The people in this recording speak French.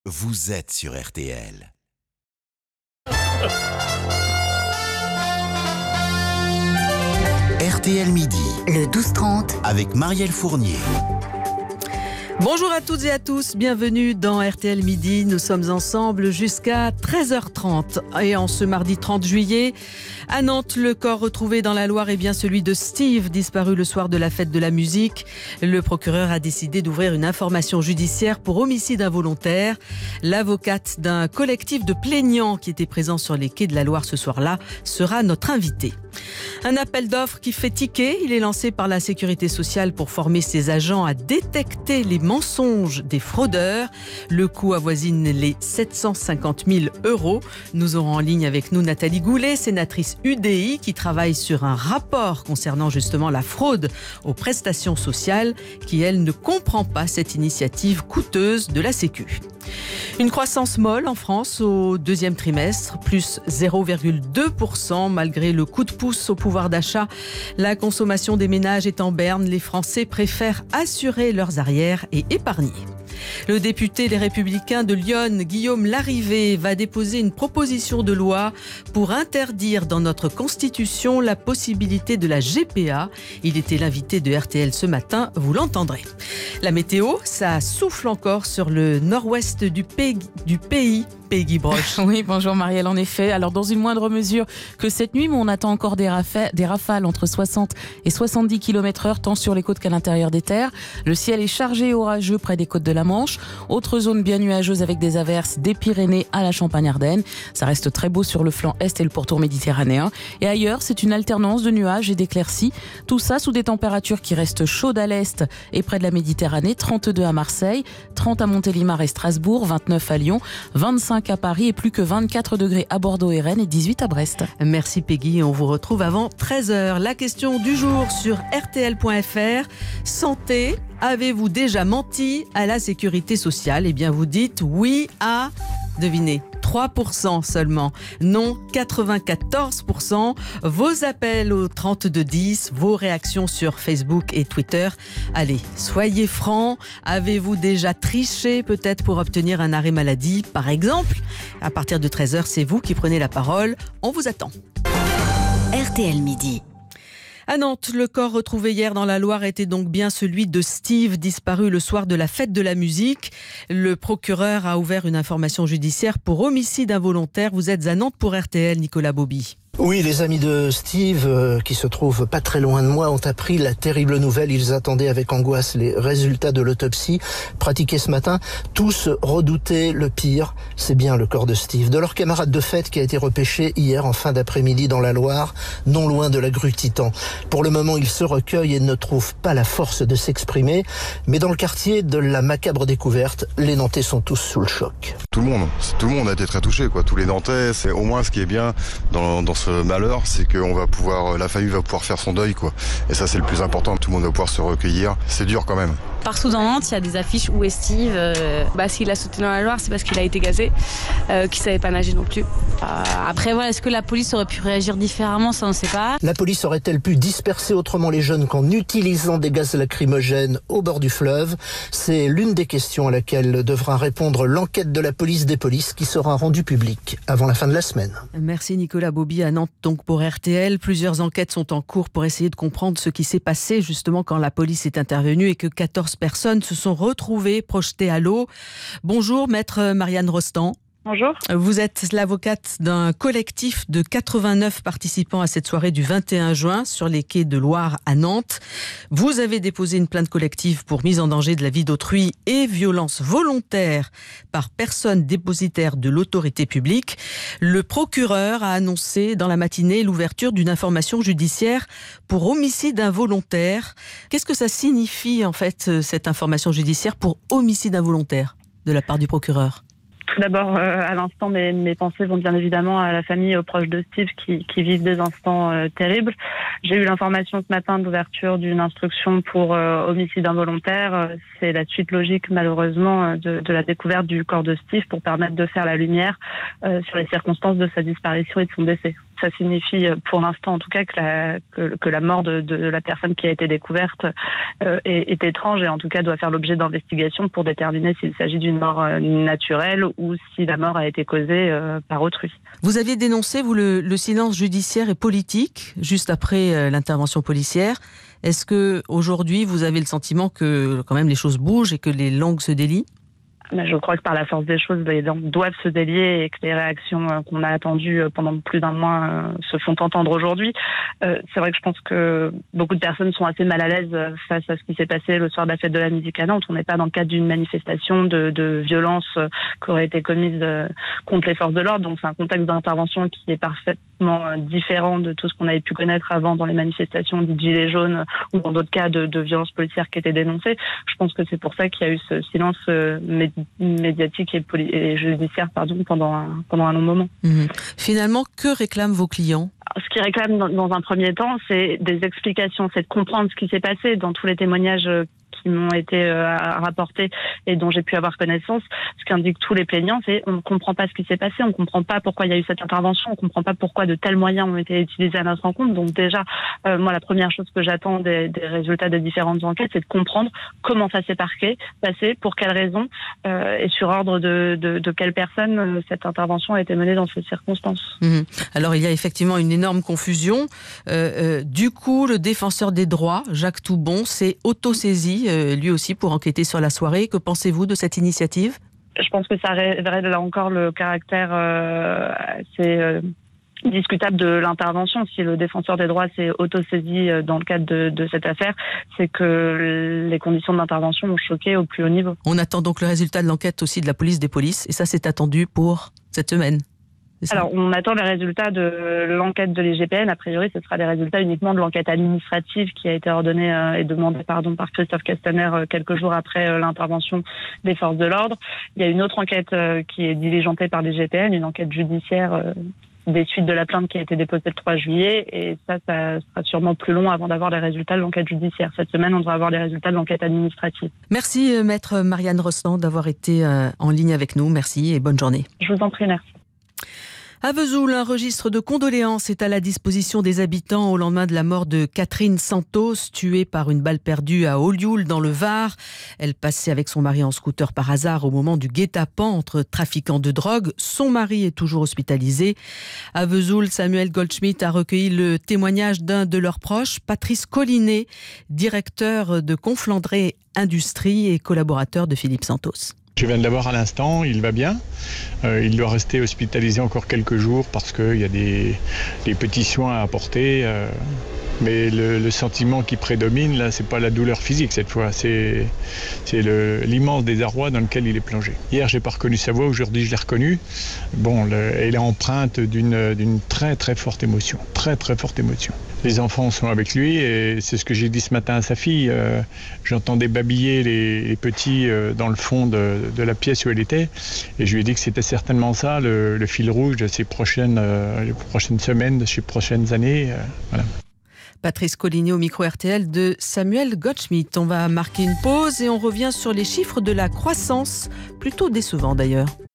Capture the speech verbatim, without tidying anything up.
vous êtes sur R T L. R T L Midi, le douze trente, avec Marielle Fournier. Bonjour à toutes et à tous, bienvenue dans R T L Midi. Nous sommes ensemble jusqu'à treize heures trente. Et en ce mardi trente juillet, à Nantes, le corps retrouvé dans la Loire est bien celui de Steve, disparu le soir de la fête de la musique. Le procureur a décidé d'ouvrir une information judiciaire pour homicide involontaire. L'avocate d'un collectif de plaignants qui était présent sur les quais de la Loire ce soir-là sera notre invitée. Un appel d'offres qui fait tiquer, il est lancé par la Sécurité sociale pour former ses agents à détecter les mensonges des fraudeurs. Le coût avoisine les sept cent cinquante mille euros. Nous aurons en ligne avec nous Nathalie Goulet, sénatrice U D I, qui travaille sur un rapport concernant justement la fraude aux prestations sociales, qui elle ne comprend pas cette initiative coûteuse de la Sécu. Une croissance molle en France au deuxième trimestre, plus zéro virgule deux pour cent malgré le coup de pouce au pouvoir d'achat. La consommation des ménages est en berne, les Français préfèrent assurer leurs arrières et épargner. Le député des Républicains de Lyon, Guillaume Larrivé, va déposer une proposition de loi pour interdire dans notre Constitution la possibilité de la G P A. Il était l'invité de R T L ce matin, vous l'entendrez. La météo, ça souffle encore sur le nord-ouest du pays. Du pays. Peggy Broche. Oui, bonjour Marielle, en effet. Alors dans une moindre mesure que cette nuit, mais on attend encore des, rafa- des rafales entre soixante et soixante-dix kilomètres heure, tant sur les côtes qu'à l'intérieur des terres. Le ciel est chargé et orageux près des côtes de la Manche. Autre zone bien nuageuse avec des averses des Pyrénées à la Champagne-Ardenne. Ça reste très beau sur le flanc est et le pourtour méditerranéen. Et ailleurs, c'est une alternance de nuages et d'éclaircies. Tout ça sous des températures qui restent chaudes à l'est et près de la Méditerranée. trente-deux à Marseille, trente à Montélimar et Strasbourg, vingt-neuf à Lyon, vingt-cinq à Paris et plus que vingt-quatre degrés à Bordeaux et Rennes et dix-huit à Brest. Merci Peggy, on vous retrouve avant treize heures. La question du jour sur R T L point F R. Santé, avez-vous déjà menti à la sécurité sociale ? Eh bien vous dites oui à, devinez, trois pour cent seulement. Non, quatre-vingt-quatorze pour cent. Vos appels au trente-deux dix, vos réactions sur Facebook et Twitter. Allez, soyez francs. Avez-vous déjà triché peut-être pour obtenir un arrêt maladie, par exemple ? À partir de treize heures, c'est vous qui prenez la parole. On vous attend. R T L Midi. À Nantes, le corps retrouvé hier dans la Loire était donc bien celui de Steve, disparu le soir de la fête de la musique. Le procureur a ouvert une information judiciaire pour homicide involontaire. Vous êtes à Nantes pour R T L, Nicolas Bobby. Oui, les amis de Steve, euh, qui se trouvent pas très loin de moi, ont appris la terrible nouvelle. Ils attendaient avec angoisse les résultats de l'autopsie pratiquée ce matin. Tous redoutaient le pire, c'est bien le corps de Steve, de leur camarade de fête qui a été repêché hier en fin d'après-midi dans la Loire, non loin de la grue Titan. Pour le moment, ils se recueillent et ne trouvent pas la force de s'exprimer. Mais dans le quartier de la macabre découverte, les Nantais sont tous sous le choc. Tout le monde, tout le monde a été très touché, quoi. Tous les Nantais, c'est au moins ce qui est bien dans, dans ce malheur, c'est que on va pouvoir, la famille va pouvoir faire son deuil, quoi. Et ça, c'est le plus important. Tout le monde va pouvoir se recueillir. C'est dur quand même. Partout dans Nantes, il y a des affiches où est Steve. Euh, bah, s'il a sauté dans la Loire, c'est parce qu'il a été gazé, euh, qu'il savait pas nager non plus. Euh, après, voilà, est-ce que la police aurait pu réagir différemment ? Ça, on ne sait pas. La police aurait-elle pu disperser autrement les jeunes qu'en utilisant des gaz lacrymogènes au bord du fleuve ? C'est l'une des questions à laquelle devra répondre l'enquête de la police des polices qui sera rendue publique avant la fin de la semaine. Merci Nicolas Bobby à Nantes donc pour R T L. Plusieurs enquêtes sont en cours pour essayer de comprendre ce qui s'est passé justement quand la police est intervenue et que quatorze personnes se sont retrouvées projetées à l'eau. Bonjour maître Marianne Rostand. Bonjour. Vous êtes l'avocate d'un collectif de quatre-vingt-neuf participants à cette soirée du vingt et un juin sur les quais de Loire à Nantes. Vous avez déposé une plainte collective pour mise en danger de la vie d'autrui et violence volontaire par personne dépositaire de l'autorité publique. Le procureur a annoncé dans la matinée l'ouverture d'une information judiciaire pour homicide involontaire. Qu'est-ce que ça signifie en fait cette information judiciaire pour homicide involontaire de la part du procureur ? Tout d'abord, euh, à l'instant, mes, mes pensées vont bien évidemment à la famille et aux proches de Steve qui, qui vivent des instants euh, terribles. J'ai eu l'information ce matin d'ouverture d'une instruction pour euh, homicide involontaire. C'est la suite logique, malheureusement, de, de la découverte du corps de Steve pour permettre de faire la lumière euh, sur les circonstances de sa disparition et de son décès. ça signifie pour l'instant en tout cas que la, que, que la mort de, de la personne qui a été découverte euh, est, est étrange et en tout cas doit faire l'objet d'investigations pour déterminer s'il s'agit d'une mort euh, naturelle ou si la mort a été causée euh, par autrui. Vous aviez dénoncé, vous, le, le silence judiciaire et politique juste après euh, l'intervention policière. Est-ce que aujourd'hui vous avez le sentiment que quand même les choses bougent et que les langues se délient ? Mais je crois que par la force des choses, les langues doivent se délier et que les réactions qu'on a attendues pendant plus d'un mois se font entendre aujourd'hui. Euh, c'est vrai que je pense que beaucoup de personnes sont assez mal à l'aise face à ce qui s'est passé le soir de la fête de la musique à Nantes. On n'est pas dans le cadre d'une manifestation de, de violence qui aurait été commise contre les forces de l'ordre. Donc c'est un contexte d'intervention qui est parfaitement différent de tout ce qu'on avait pu connaître avant dans les manifestations dites gilets jaunes ou dans d'autres cas de, de violences policières qui étaient dénoncées. Je pense que c'est pour ça qu'il y a eu ce silence médiatique médiatique et, poli- et judiciaire pardon, pendant, un, pendant un long moment. Mmh. Finalement, que réclament vos clients ? Ce qu'ils réclament dans, dans un premier temps, c'est des explications, c'est de comprendre ce qui s'est passé dans tous les témoignages qui m'ont été euh, rapportés et dont j'ai pu avoir connaissance. Ce qu'indiquent tous les plaignants, c'est on ne comprend pas ce qui s'est passé, on ne comprend pas pourquoi il y a eu cette intervention, on ne comprend pas pourquoi de tels moyens ont été utilisés à notre rencontre. Donc déjà, euh, moi, la première chose que j'attends des, des résultats des différentes enquêtes, c'est de comprendre comment ça s'est parqué, passé, pour quelles raisons euh, et sur ordre de, de, de quelle personne euh, cette intervention a été menée dans ces circonstances. Mmh. Alors, il y a effectivement une énorme confusion. Euh, euh, du coup, le défenseur des droits, Jacques Toubon, s'est autosaisi euh, lui aussi pour enquêter sur la soirée. Que pensez-vous de cette initiative ? Je pense que ça révèle là encore le caractère euh, assez euh, discutable de l'intervention. Si le défenseur des droits s'est autosaisi dans le cadre de, de cette affaire, c'est que les conditions de l'intervention ont choqué au plus haut niveau. On attend donc le résultat de l'enquête aussi de la police des polices, et ça c'est attendu pour cette semaine. Alors, on attend les résultats de l'enquête de l'I G P N. A priori, ce sera des résultats uniquement de l'enquête administrative qui a été ordonnée euh, et demandée pardon, par Christophe Castaner euh, quelques jours après euh, l'intervention des forces de l'ordre. Il y a une autre enquête euh, qui est diligentée par l'I G P N, une enquête judiciaire euh, des suites de la plainte qui a été déposée le trois juillet. Et ça, ça sera sûrement plus long avant d'avoir les résultats de l'enquête judiciaire. Cette semaine, on devra avoir les résultats de l'enquête administrative. Merci, euh, maître Marianne Rostand, d'avoir été euh, en ligne avec nous. Merci et bonne journée. Je vous en prie, merci. À Vesoul, un registre de condoléances est à la disposition des habitants au lendemain de la mort de Catherine Santos, tuée par une balle perdue à Olioul dans le Var. Elle passait avec son mari en scooter par hasard au moment du guet-apens entre trafiquants de drogue. Son mari est toujours hospitalisé. À Vesoul, Samuel Goldschmidt a recueilli le témoignage d'un de leurs proches, Patrice Collinet, directeur de Conflandré Industrie et collaborateur de Philippe Santos. Je viens de l'avoir à l'instant, il va bien. Euh, il doit rester hospitalisé encore quelques jours parce qu'il y a des, des petits soins à apporter. Euh, mais le, le sentiment qui prédomine, là, c'est pas la douleur physique cette fois, c'est, c'est le, l'immense désarroi dans lequel il est plongé. Hier, j'ai pas reconnu sa voix, aujourd'hui, je l'ai reconnue. Bon, le, elle est empreinte d'une, d'une très très forte émotion, très très forte émotion. Les enfants sont avec lui et c'est ce que j'ai dit ce matin à sa fille. Euh, j'entendais babiller les, les petits euh, dans le fond de, de la pièce où elle était et je lui ai dit que c'était certainement ça le, le fil rouge de ces prochaines, euh, les prochaines semaines, de ces prochaines années. Euh, voilà. Patrice Collinet au micro R T L de Samuel Goldschmidt. On va marquer une pause et on revient sur les chiffres de la croissance, plutôt décevants d'ailleurs.